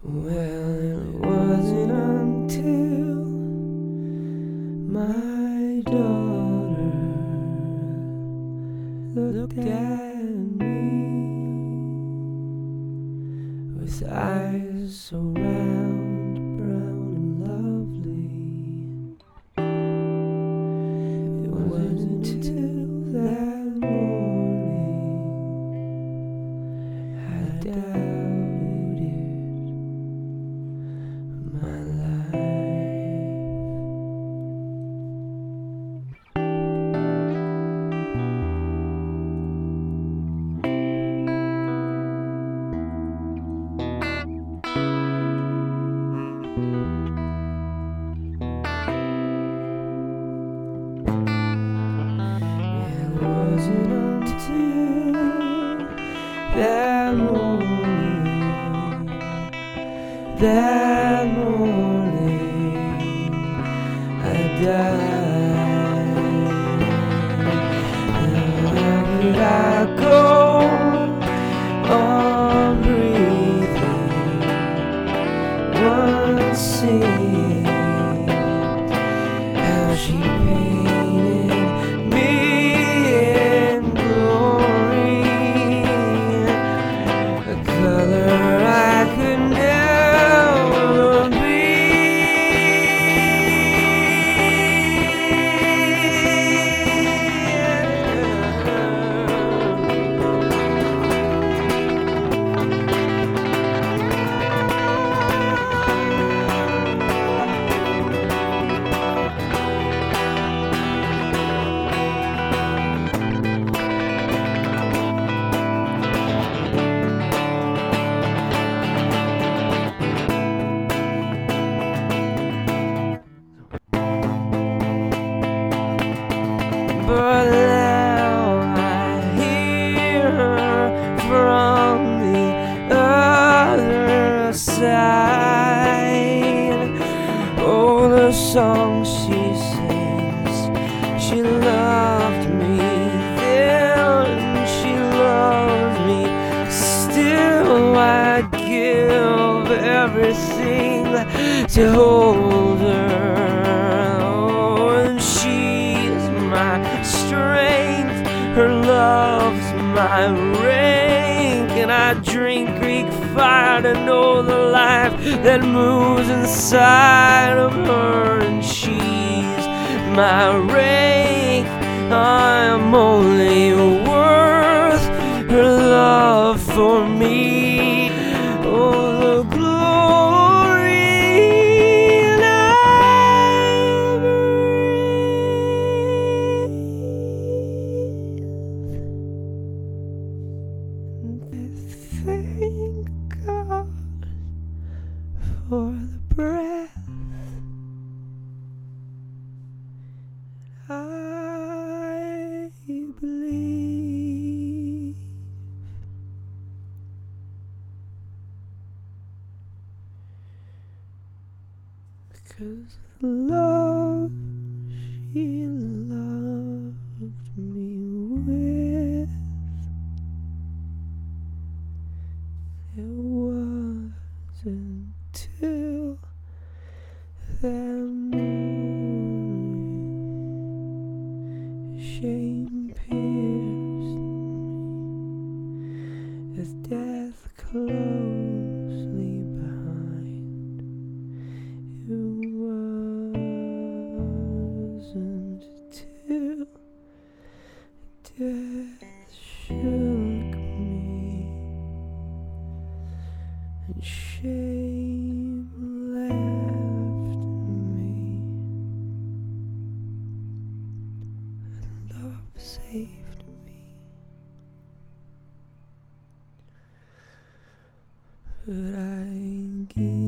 Well, it wasn't until my daughter looked at me with eyes so round, brown and lovely. It wasn't until that morning I doubted my life. It wasn't until that morning I died. How could I go on breathing, unseen? How she painted me in glory, a color I could never be. But now I hear her from the other side. Oh, the song she sings, she loved me then, she loves me still. I'd give everything to hold her. Oh, and she's my strength, her love's my rank, and I drink Greek fire to know the life that moves inside of her. And she's my rank, I'm only worth her love for me. Oh, the glory I breathe. Thank God for the breath I believe. 'Cause the love she loved me with, it wasn't till that morning shame pierced me as death closely behind. It wasn't till death shook me and shame left me, and love saved me. But I give